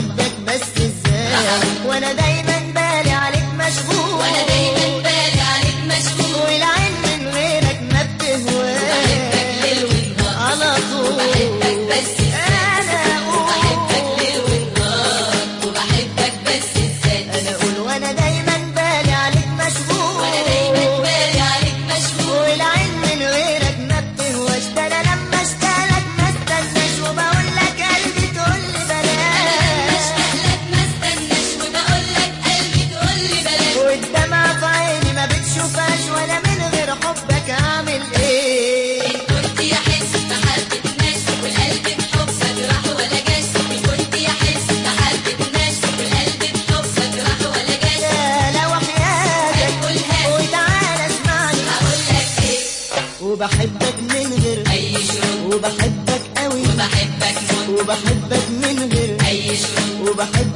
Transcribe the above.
وبحبك بس ازاي، وانا دايما بالي عليك مشغول، وانا دايما بالي عليك مشغول، والعين من غيرك ما بتهواش، بحبك ليل ونهار على طول بحبك بس انا اقول، بحبك ليل ونهار وبحبك بس ازاي، انا اقول وانا دايما بالي عليك مشغول، وانا دايما بالي عليك مشغول، والعين من غيرك ما بتهواش، ده انا لما اشتاقلك ما استناش وبقول لك قلبي تقول لي بلاش، ما استناش وبقول لك قلبي تقول لي بلاش، والدمعة في عيني ما بتشوفهاش، وانا من غير حبك اعمل ايه؟ إن كنت يا حس ما حبتناش والقلب بحبك راح ولا جاش، إن كنت يا حس ما حبتناش والقلب بحبك راح ولا جاش، يا لو حياتك قولها وتعالى اسمعني، هقول لك ايه وبحبك من غير اي شروط، وبحبك قوي وبحبك موت وبحبك من غير اي شروط، وبحبك